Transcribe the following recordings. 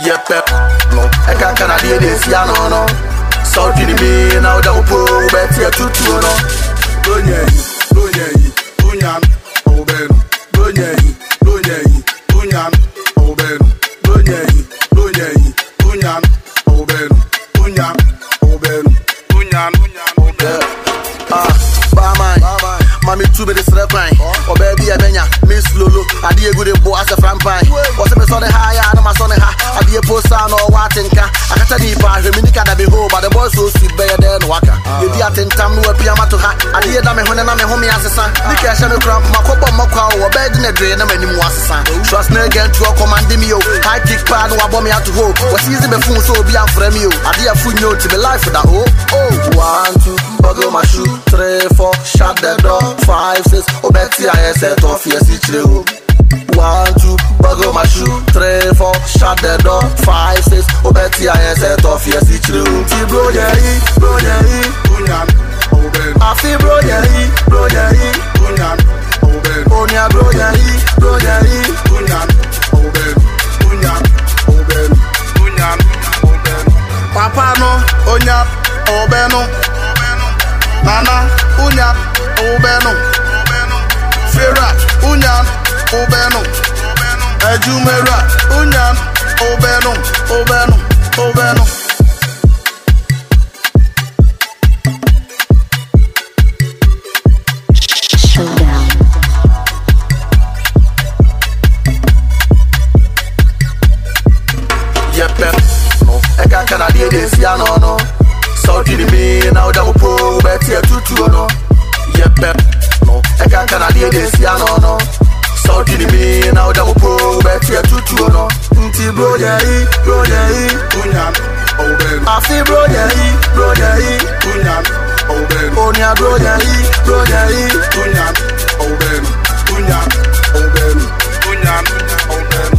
Yep, no, I can't do this, yeah, no. So to me, now the poor, better to no. Bunyan, Oben, Bunyan, Oben, Mami too be the crying. Oh baby, I benya Miss Lulu. I did good boy as a frampine. What's the son high? I know my son high. I be a post on or what in car. I got a deep part. Dominica that be home, but the boy so sweet better than Waka. You did at time no piano to her. I did that me when I'm home as a son. Nick I shall cramp my cup of Maka or bed in a drain and many more son. Trust me again to a command me. High kick pad or bomb me out to hold. What's easy before so be a frame you. I did a full note to be life for that. Oh, 1, 2, buggle my shoe. 3, 4, shut the door. 5, 6, Betty, I set off, yes, it's true. 1, 2, buggle my shoe. 3, 4, shut the door. 5, 6, Betty, I set off, yes, it's true. Bro, Bunyan, Oben. I feel bro, Bunyan, Oben. Onya, bro, Bunyan, Oben. Bunyan, Oben. Papa no, Onya, Obeno. Nana, Unya, Obeno. Ferrat, Unyan, Obeno. Ejumera, Unyan, Obeno. Showdown. Yep, no, I can't do this, yeah, no. So to me, now the poor, better to no. Yep, no, I can't do this, yeah, no. So to me, now the poor, better to no. Bro, Bunyan, Oben. I feel bro, Bunyan, Oben. Onya, bro, Bunyan, Oben. Bunyan, Oben.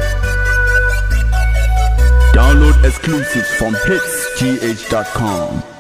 Download exclusives from hitsgh.com.